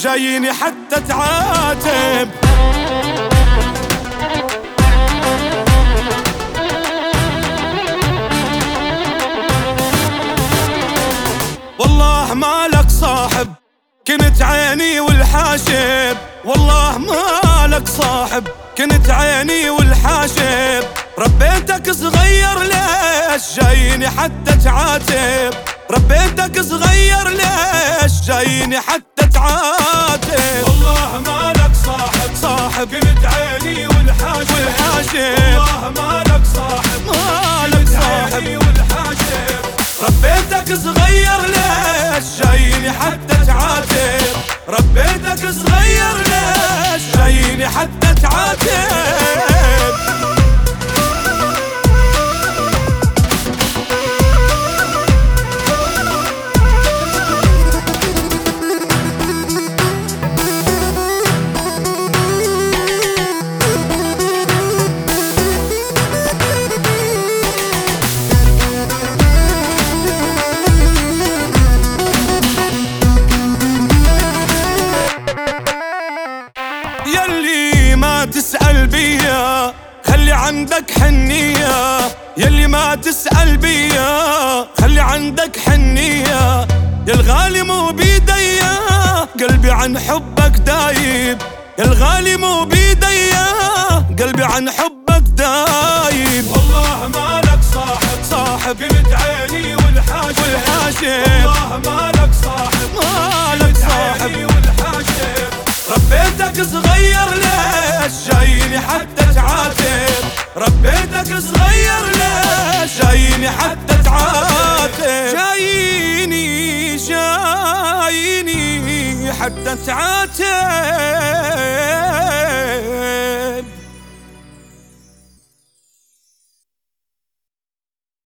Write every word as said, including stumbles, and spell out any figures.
جاييني حتى تعاتب. والله مالك صاحب كنت عيني والحاشب، والله مالك صاحب كنت عيني والحاشب. ربيتك صغير ليش جايني حتى تعاتب، ربيتك صغير ليش جايني حتى تعاتب. والله مالك صاحب صاحب كنت عيني والحاشب، والحاشب والله مالك صاحب مالك صاحب والحاشب. ربيتك صغير ليش جايني حتى تعاتب، ربيتك صغير ليش جايني حتى تعاتب. يلي ما تسأل بيا خلي عندك حنية، يلي ما تسأل بيا خلي عندك حنية. يا الغالي مو بيديا قلبي عن حبك دايب، يا الغالي مو بيديا قلبي عن حبك دايب. والله مالك صاحب صاحب كنت عيني والحاشب، والحاشب والله مالك صاحب مالك صاحب عيني والحاشب. ربيتك صغير ليش جايني حتى تعاتب، ربيتك صغير ليش جايني حتى تعاتب. جاييني جاييني حتى تعاتب.